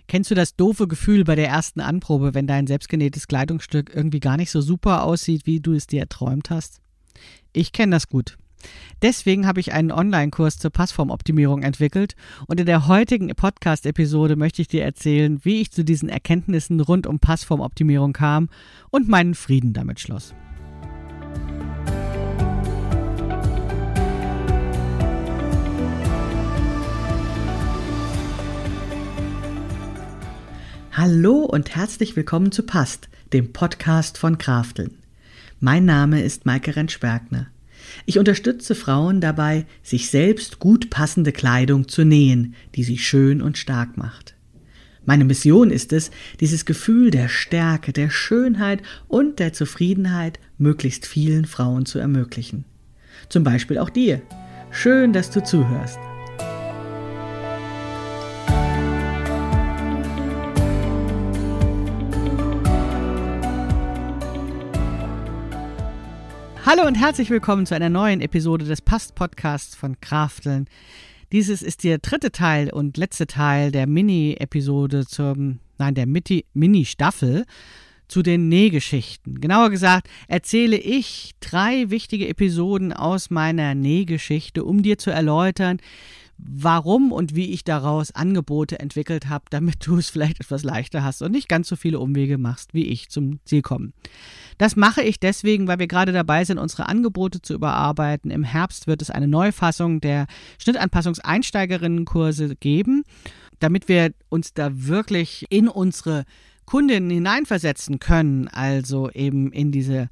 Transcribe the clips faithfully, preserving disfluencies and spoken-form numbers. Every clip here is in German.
Kennst du das doofe Gefühl bei der ersten Anprobe, wenn dein selbstgenähtes Kleidungsstück irgendwie gar nicht so super aussieht, wie du es dir erträumt hast? Ich kenne das gut. Deswegen habe ich einen Online-Kurs zur Passformoptimierung entwickelt und in der heutigen Podcast-Episode möchte ich dir erzählen, wie ich zu diesen Erkenntnissen rund um Passformoptimierung kam und meinen Frieden damit schloss. Hallo und herzlich willkommen zu Passt, dem Podcast von Krafteln. Mein Name ist Maike Rentsch-Bergner. Ich unterstütze Frauen dabei, sich selbst gut passende Kleidung zu nähen, die sie schön und stark macht. Meine Mission ist es, dieses Gefühl der Stärke, der Schönheit und der Zufriedenheit möglichst vielen Frauen zu ermöglichen. Zum Beispiel auch dir. Schön, dass du zuhörst. Hallo und herzlich willkommen zu einer neuen Episode des Passt-Podcasts von Krafteln. Dieses ist der dritte Teil und letzte Teil der Mini-Episode zum, nein, der Mini-Staffel zu den Nähgeschichten. Genauer gesagt erzähle ich drei wichtige Episoden aus meiner Nähgeschichte, um dir zu erläutern, warum und wie ich daraus Angebote entwickelt habe, damit du es vielleicht etwas leichter hast und nicht ganz so viele Umwege machst, wie ich zum Ziel kommen. Das mache ich deswegen, weil wir gerade dabei sind, unsere Angebote zu überarbeiten. Im Herbst wird es eine Neufassung der Schnittanpassungs-Einsteigerinnenkurse geben, damit wir uns da wirklich in unsere Kundinnen hineinversetzen können, also eben in diese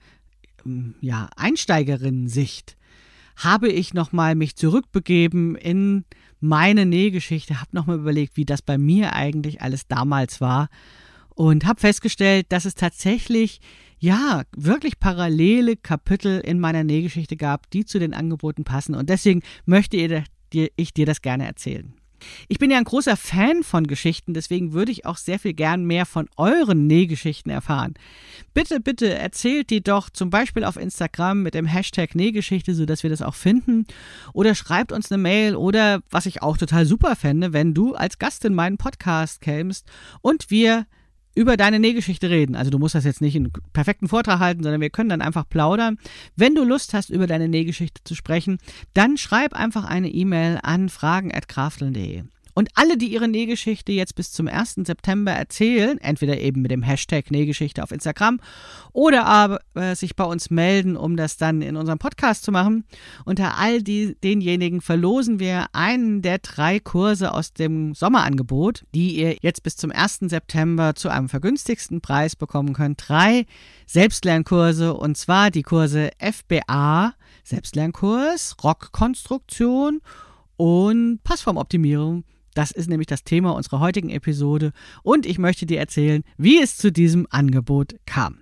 ja, Einsteigerinnen-Sicht. Habe ich nochmal mich zurückbegeben in meine Nähgeschichte, habe nochmal überlegt, wie das bei mir eigentlich alles damals war und habe festgestellt, dass es tatsächlich, ja, wirklich parallele Kapitel in meiner Nähgeschichte gab, die zu den Angeboten passen und deswegen möchte ich dir das gerne erzählen. Ich bin ja ein großer Fan von Geschichten, deswegen würde ich auch sehr viel gern mehr von euren Nähgeschichten erfahren. Bitte, bitte erzählt die doch zum Beispiel auf Instagram mit dem Hashtag Nähgeschichte, sodass wir das auch finden. Oder schreibt uns eine Mail oder, was ich auch total super fände, wenn du als Gast in meinen Podcast kämst und wir über deine Nähgeschichte reden. Also du musst das jetzt nicht in einen perfekten Vortrag halten, sondern wir können dann einfach plaudern. Wenn du Lust hast, über deine Nähgeschichte zu sprechen, dann schreib einfach eine E-Mail an fragen at krafteln punkt de. Und alle, die ihre Nähgeschichte jetzt bis zum ersten September erzählen, entweder eben mit dem Hashtag Nähgeschichte auf Instagram oder aber äh, sich bei uns melden, um das dann in unserem Podcast zu machen. Unter all die, denjenigen verlosen wir einen der drei Kurse aus dem Sommerangebot, die ihr jetzt bis zum ersten September zu einem vergünstigsten Preis bekommen könnt. Drei Selbstlernkurse, und zwar die Kurse F B A, Selbstlernkurs, Rockkonstruktion und Passformoptimierung. Das ist nämlich das Thema unserer heutigen Episode und ich möchte dir erzählen, wie es zu diesem Angebot kam.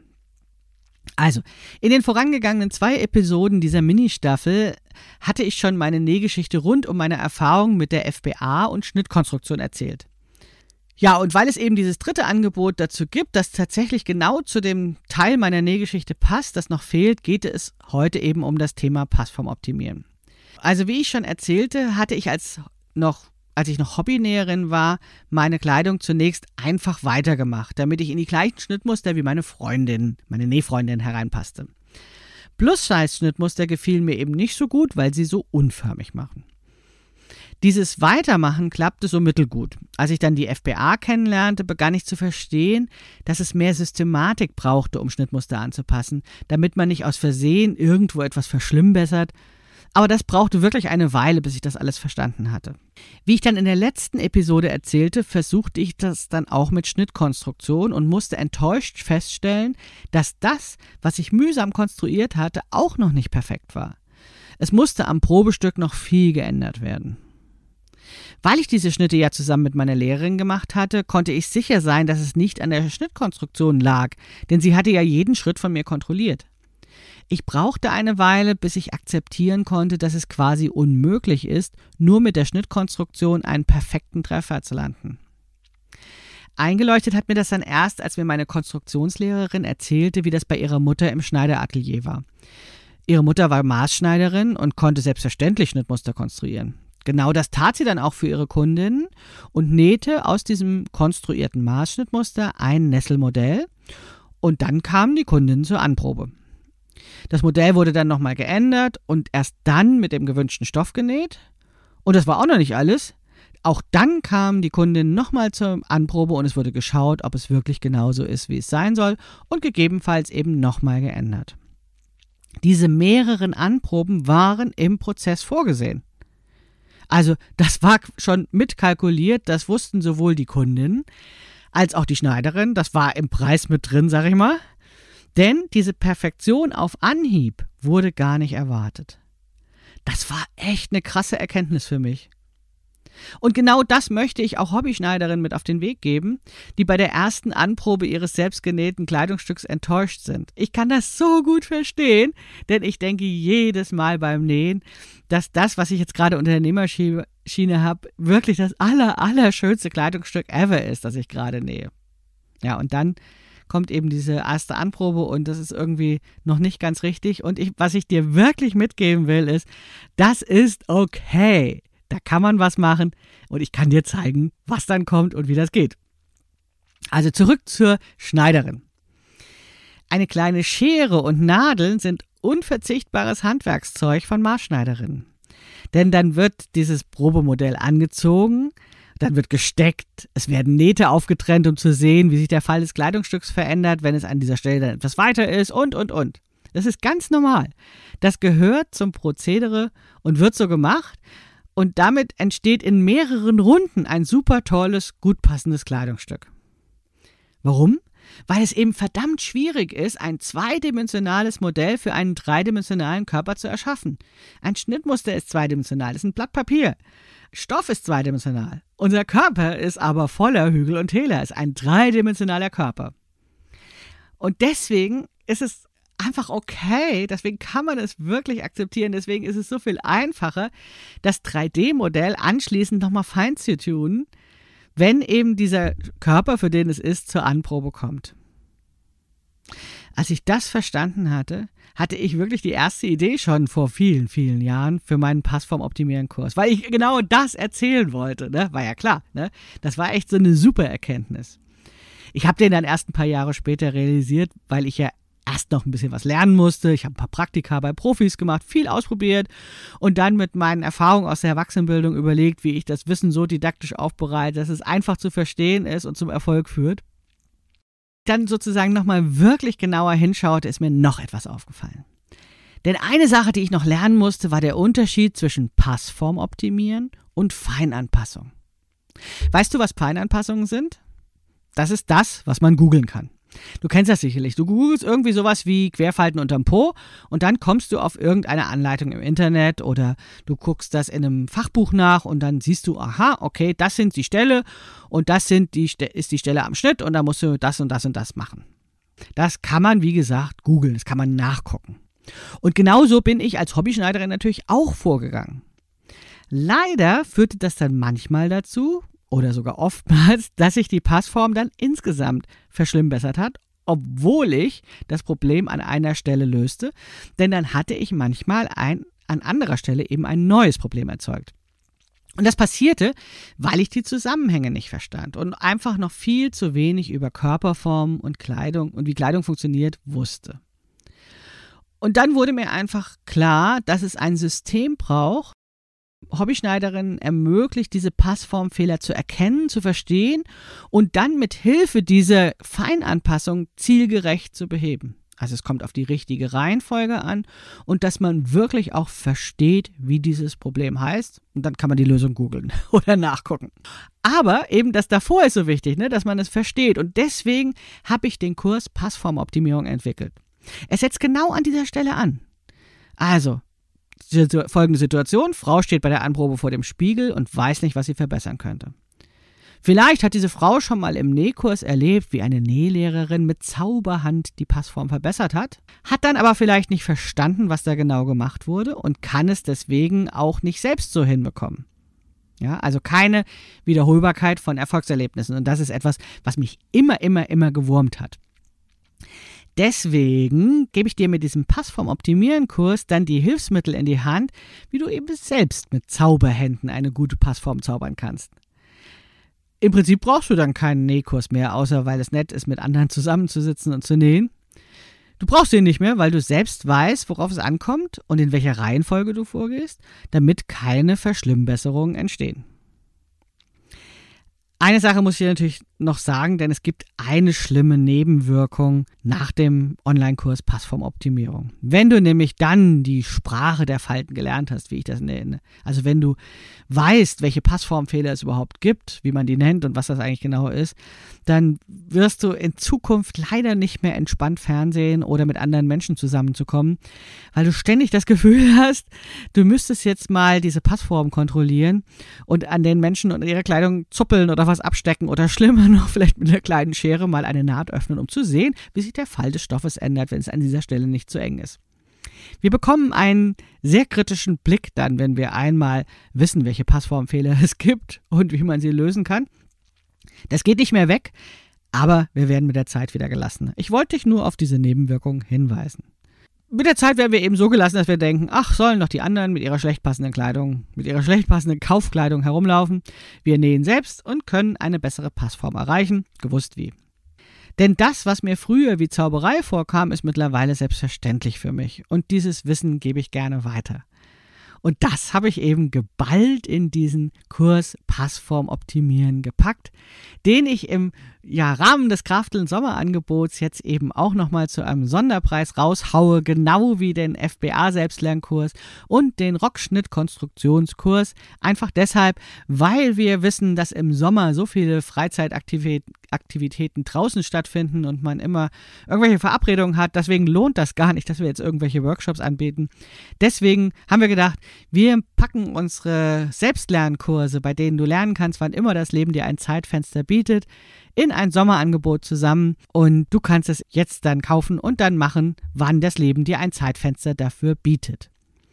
Also, in den vorangegangenen zwei Episoden dieser Mini-Staffel hatte ich schon meine Nähgeschichte rund um meine Erfahrung mit der F B A und Schnittkonstruktion erzählt. Ja, und weil es eben dieses dritte Angebot dazu gibt, das tatsächlich genau zu dem Teil meiner Nähgeschichte passt, das noch fehlt, geht es heute eben um das Thema Passformoptimieren. Also wie ich schon erzählte, hatte ich als noch als ich noch Hobbynäherin war, meine Kleidung zunächst einfach weitergemacht, damit ich in die gleichen Schnittmuster wie meine Freundin, meine Nähfreundin hereinpasste. Plus-Size-Schnittmuster gefielen mir eben nicht so gut, weil sie so unförmig machen. Dieses Weitermachen klappte so mittelgut. Als ich dann die F B A kennenlernte, begann ich zu verstehen, dass es mehr Systematik brauchte, um Schnittmuster anzupassen, damit man nicht aus Versehen irgendwo etwas verschlimmbessert. Aber das brauchte wirklich eine Weile, bis ich das alles verstanden hatte. Wie ich dann in der letzten Episode erzählte, versuchte ich das dann auch mit Schnittkonstruktion und musste enttäuscht feststellen, dass das, was ich mühsam konstruiert hatte, auch noch nicht perfekt war. Es musste am Probestück noch viel geändert werden. Weil ich diese Schnitte ja zusammen mit meiner Lehrerin gemacht hatte, konnte ich sicher sein, dass es nicht an der Schnittkonstruktion lag, denn sie hatte ja jeden Schritt von mir kontrolliert. Ich brauchte eine Weile, bis ich akzeptieren konnte, dass es quasi unmöglich ist, nur mit der Schnittkonstruktion einen perfekten Treffer zu landen. Eingeleuchtet hat mir das dann erst, als mir meine Konstruktionslehrerin erzählte, wie das bei ihrer Mutter im Schneideratelier war. Ihre Mutter war Maßschneiderin und konnte selbstverständlich Schnittmuster konstruieren. Genau das tat sie dann auch für ihre Kundinnen und nähte aus diesem konstruierten Maßschnittmuster ein Nesselmodell und dann kamen die Kundinnen zur Anprobe. Das Modell wurde dann nochmal geändert und erst dann mit dem gewünschten Stoff genäht. Und das war auch noch nicht alles. Auch dann kamen die Kundinnen nochmal zur Anprobe und es wurde geschaut, ob es wirklich genauso ist, wie es sein soll und gegebenenfalls eben nochmal geändert. Diese mehreren Anproben waren im Prozess vorgesehen. Also das war schon mitkalkuliert, das wussten sowohl die Kundinnen als auch die Schneiderin, das war im Preis mit drin, sag ich mal. Denn diese Perfektion auf Anhieb wurde gar nicht erwartet. Das war echt eine krasse Erkenntnis für mich. Und genau das möchte ich auch Hobbyschneiderinnen mit auf den Weg geben, die bei der ersten Anprobe ihres selbstgenähten Kleidungsstücks enttäuscht sind. Ich kann das so gut verstehen, denn ich denke jedes Mal beim Nähen, dass das, was ich jetzt gerade unter der Nähmaschine habe, wirklich das aller, allerschönste Kleidungsstück ever ist, das ich gerade nähe. Ja, und dann kommt eben diese erste Anprobe und das ist irgendwie noch nicht ganz richtig. Und ich, was ich dir wirklich mitgeben will, ist, das ist okay. Da kann man was machen und ich kann dir zeigen, was dann kommt und wie das geht. Also zurück zur Schneiderin. Eine kleine Schere und Nadeln sind unverzichtbares Handwerkszeug von Maßschneiderinnen. Denn dann wird dieses Probemodell angezogen, dann wird gesteckt, es werden Nähte aufgetrennt, um zu sehen, wie sich der Fall des Kleidungsstücks verändert, wenn es an dieser Stelle dann etwas weiter ist und, und, und. Das ist ganz normal. Das gehört zum Prozedere und wird so gemacht. Und damit entsteht in mehreren Runden ein super tolles, gut passendes Kleidungsstück. Warum? Weil es eben verdammt schwierig ist, ein zweidimensionales Modell für einen dreidimensionalen Körper zu erschaffen. Ein Schnittmuster ist zweidimensional, das ist ein Blatt Papier. Stoff ist zweidimensional. Unser Körper ist aber voller Hügel und Täler, ist ein dreidimensionaler Körper. Und deswegen ist es einfach okay, deswegen kann man es wirklich akzeptieren, deswegen ist es so viel einfacher, das drei D Modell anschließend nochmal fein zu tun, wenn eben dieser Körper, für den es ist, zur Anprobe kommt. Als ich das verstanden hatte, hatte ich wirklich die erste Idee schon vor vielen, vielen Jahren für meinen Passform-Optimieren-Kurs, weil ich genau das erzählen wollte, ne? War ja klar, ne? Das war echt so eine super Erkenntnis. Ich habe den dann erst ein paar Jahre später realisiert, weil ich ja erst noch ein bisschen was lernen musste. Ich habe ein paar Praktika bei Profis gemacht, viel ausprobiert und dann mit meinen Erfahrungen aus der Erwachsenenbildung überlegt, wie ich das Wissen so didaktisch aufbereite, dass es einfach zu verstehen ist und zum Erfolg führt. Dann sozusagen nochmal wirklich genauer hinschaute, ist mir noch etwas aufgefallen. Denn eine Sache, die ich noch lernen musste, war der Unterschied zwischen Passform optimieren und Feinanpassung. Weißt du, was Feinanpassungen sind? Das ist das, was man googeln kann. Du kennst das sicherlich. Du googelst irgendwie sowas wie Querfalten unterm Po und dann kommst du auf irgendeine Anleitung im Internet oder du guckst das in einem Fachbuch nach und dann siehst du, aha, okay, das sind die Stelle und das sind die, ist die Stelle am Schnitt und da musst du das und das und das machen. Das kann man, wie gesagt, googeln, das kann man nachgucken. Und genauso bin ich als Hobbyschneiderin natürlich auch vorgegangen. Leider führte das dann manchmal dazu, oder sogar oftmals, dass sich die Passform dann insgesamt verschlimmbessert hat, obwohl ich das Problem an einer Stelle löste, denn dann hatte ich manchmal ein, an anderer Stelle eben ein neues Problem erzeugt. Und das passierte, weil ich die Zusammenhänge nicht verstand und einfach noch viel zu wenig über Körperform und Kleidung und wie Kleidung funktioniert wusste. Und dann wurde mir einfach klar, dass es ein System braucht, Hobbyschneiderinnen ermöglicht, diese Passformfehler zu erkennen, zu verstehen und dann mit Hilfe dieser Feinanpassung zielgerecht zu beheben. Also es kommt auf die richtige Reihenfolge an und dass man wirklich auch versteht, wie dieses Problem heißt. Und dann kann man die Lösung googeln oder nachgucken. Aber eben das davor ist so wichtig, ne, dass man es versteht. Und deswegen habe ich den Kurs Passformoptimierung entwickelt. Es setzt genau an dieser Stelle an. Also, folgende Situation: Frau steht bei der Anprobe vor dem Spiegel und weiß nicht, was sie verbessern könnte. Vielleicht hat diese Frau schon mal im Nähkurs erlebt, wie eine Nählehrerin mit Zauberhand die Passform verbessert hat, hat dann aber vielleicht nicht verstanden, was da genau gemacht wurde und kann es deswegen auch nicht selbst so hinbekommen. Ja, also keine Wiederholbarkeit von Erfolgserlebnissen und das ist etwas, was mich immer, immer, immer gewurmt hat. Deswegen gebe ich dir mit diesem Passform-Optimieren-Kurs dann die Hilfsmittel in die Hand, wie du eben selbst mit Zauberhänden eine gute Passform zaubern kannst. Im Prinzip brauchst du dann keinen Nähkurs mehr, außer weil es nett ist, mit anderen zusammenzusitzen und zu nähen. Du brauchst ihn nicht mehr, weil du selbst weißt, worauf es ankommt und in welcher Reihenfolge du vorgehst, damit keine Verschlimmbesserungen entstehen. Eine Sache muss ich natürlich noch sagen, denn es gibt eine schlimme Nebenwirkung nach dem Online-Kurs Passformoptimierung. Wenn du nämlich dann die Sprache der Falten gelernt hast, wie ich das nenne, also wenn du weißt, welche Passformfehler es überhaupt gibt, wie man die nennt und was das eigentlich genau ist, dann wirst du in Zukunft leider nicht mehr entspannt Fernsehen oder mit anderen Menschen zusammenzukommen, weil du ständig das Gefühl hast, du müsstest jetzt mal diese Passform kontrollieren und an den Menschen und ihrer Kleidung zuppeln oder was abstecken oder schlimmer noch, vielleicht mit einer kleinen Schere mal eine Naht öffnen, um zu sehen, wie sich der Fall des Stoffes ändert, wenn es an dieser Stelle nicht zu eng ist. Wir bekommen einen sehr kritischen Blick dann, wenn wir einmal wissen, welche Passformfehler es gibt und wie man sie lösen kann. Das geht nicht mehr weg, aber wir werden mit der Zeit wieder gelassen. Ich wollte dich nur auf diese Nebenwirkung hinweisen. Mit der Zeit werden wir eben so gelassen, dass wir denken, ach, sollen doch die anderen mit ihrer schlecht passenden Kleidung, mit ihrer schlecht passenden Kaufkleidung herumlaufen. Wir nähen selbst und können eine bessere Passform erreichen, gewusst wie. Denn das, was mir früher wie Zauberei vorkam, ist mittlerweile selbstverständlich für mich. Und dieses Wissen gebe ich gerne weiter. Und das habe ich eben geballt in diesen Kurs Passform optimieren gepackt, den ich im ja, Rahmen des Krafteln Sommerangebots jetzt eben auch nochmal zu einem Sonderpreis raushaue, genau wie den F B A Selbstlernkurs und den Rockschnitt Konstruktionskurs. Einfach deshalb, weil wir wissen, dass im Sommer so viele Freizeitaktivitäten draußen stattfinden und man immer irgendwelche Verabredungen hat. Deswegen lohnt das gar nicht, dass wir jetzt irgendwelche Workshops anbieten. Deswegen haben wir gedacht, wir packen unsere Selbstlernkurse, bei denen du lernen kannst, wann immer das Leben dir ein Zeitfenster bietet, in ein Sommerangebot zusammen und du kannst es jetzt dann kaufen und dann machen, wann das Leben dir ein Zeitfenster dafür bietet.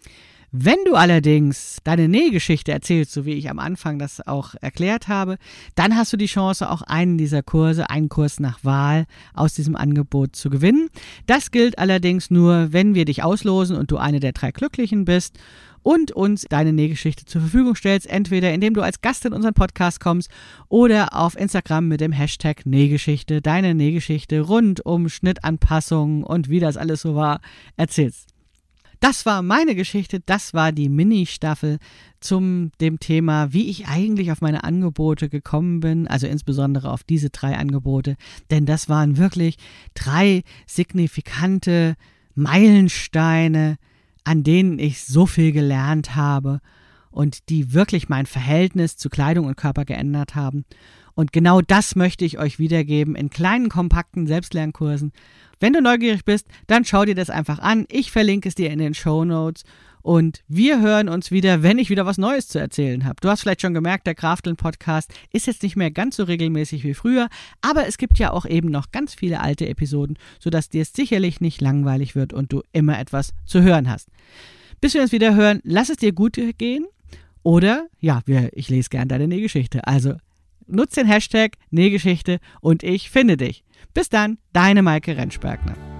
Wenn du allerdings deine Nähgeschichte erzählst, so wie ich am Anfang das auch erklärt habe, dann hast du die Chance, auch einen dieser Kurse, einen Kurs nach Wahl aus diesem Angebot zu gewinnen. Das gilt allerdings nur, wenn wir dich auslosen und du eine der drei Glücklichen bist und uns deine Nähgeschichte zur Verfügung stellst, entweder indem du als Gast in unseren Podcast kommst oder auf Instagram mit dem Hashtag Nähgeschichte, deine Nähgeschichte rund um Schnittanpassungen und wie das alles so war, erzählst. Das war meine Geschichte, das war die Mini-Staffel zum dem Thema, wie ich eigentlich auf meine Angebote gekommen bin, also insbesondere auf diese drei Angebote, denn das waren wirklich drei signifikante Meilensteine, an denen ich so viel gelernt habe und die wirklich mein Verhältnis zu Kleidung und Körper geändert haben. Und genau das möchte ich euch wiedergeben in kleinen, kompakten Selbstlernkursen. Wenn du neugierig bist, dann schau dir das einfach an. Ich verlinke es dir in den Shownotes. Und wir hören uns wieder, wenn ich wieder was Neues zu erzählen habe. Du hast vielleicht schon gemerkt, der Krafteln-Podcast ist jetzt nicht mehr ganz so regelmäßig wie früher, aber es gibt ja auch eben noch ganz viele alte Episoden, sodass dir es sicherlich nicht langweilig wird und du immer etwas zu hören hast. Bis wir uns wieder hören, lass es dir gut gehen oder, ja, ich lese gern deine Nähgeschichte. Also nutz den Hashtag Nähgeschichte und ich finde dich. Bis dann, deine Maike Rentschbergner.